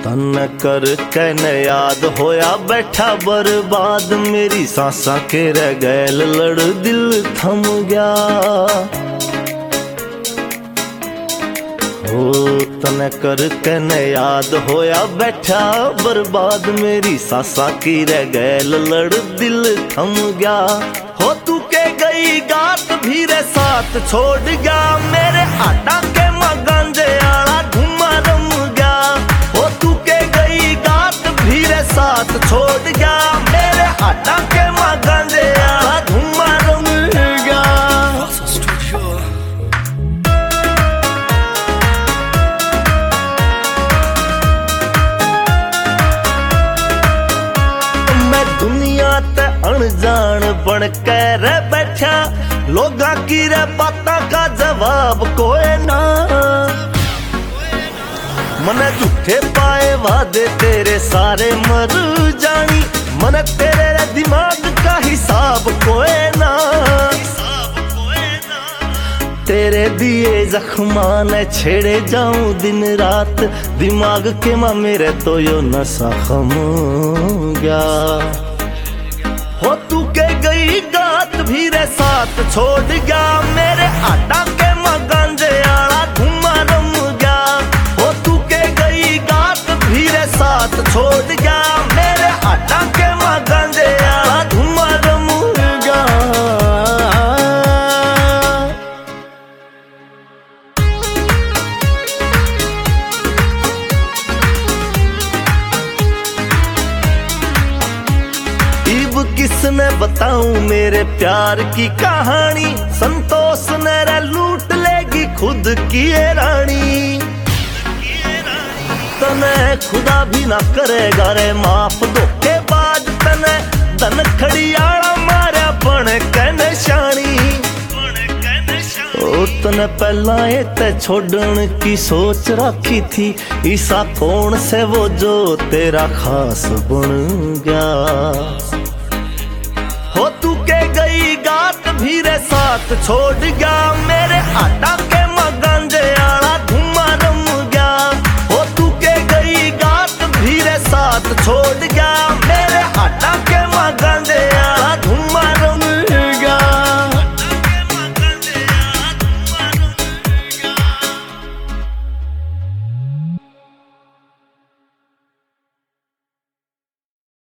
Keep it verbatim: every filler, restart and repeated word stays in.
तन कर कैन याद होया बैठा बर्बाद, मेरी सांसा के रह गैल लड़ दिल थम गया। हो तन कर कैन याद होया बैठा बर्बाद, मेरी सांसा की रह गैल लड़ दिल थम गया। हो तू के गई गात भी रे साथ छोड़ गया, मेरे आटा के मगंजे आला घुमा रम गया। हो तू के गई गात भी रे साथ छोड़ गया, मेरे आटा के मगंजे आला घुमा रम गया। मैं दुनिया ते अनजान बन के रह बैठा, लोगा की रे बातां का जवाब कोई ना। मने झूठे पाए वादे तेरे सारे मर जानी, मने तेरे रे दिमाग का हिसाब कोई ना। तेरे दिए जख्मा ने छेड़े जाऊं दिन रात, दिमाग के मां मेरे तो यो नशा खम गया। हो तू के गई गात भी रे साथ छोड़ गया, मेरे आटा के मगंजे आला घुमा रम गया। हो तू के गई गात भी रे साथ छोड़ गया, मेरे आटा के मगंजे आला घुमा रम गया। किसने बताऊं मेरे प्यार की कहानी, संतोष ने रे लूट लेगी खुद की ये रानी। तने खुदा भी ना करेगा रे माफ धोखेबाज, तने धन खड़ियाला मारा बन के निशानी। ओ तने पहला ये ते छोड़न की सोच रखी थी, ईसा कौन से वो जो तेरा खास बन गया। हो तू के गई गात भी रे साथ छोड़ गया, मेरे आटा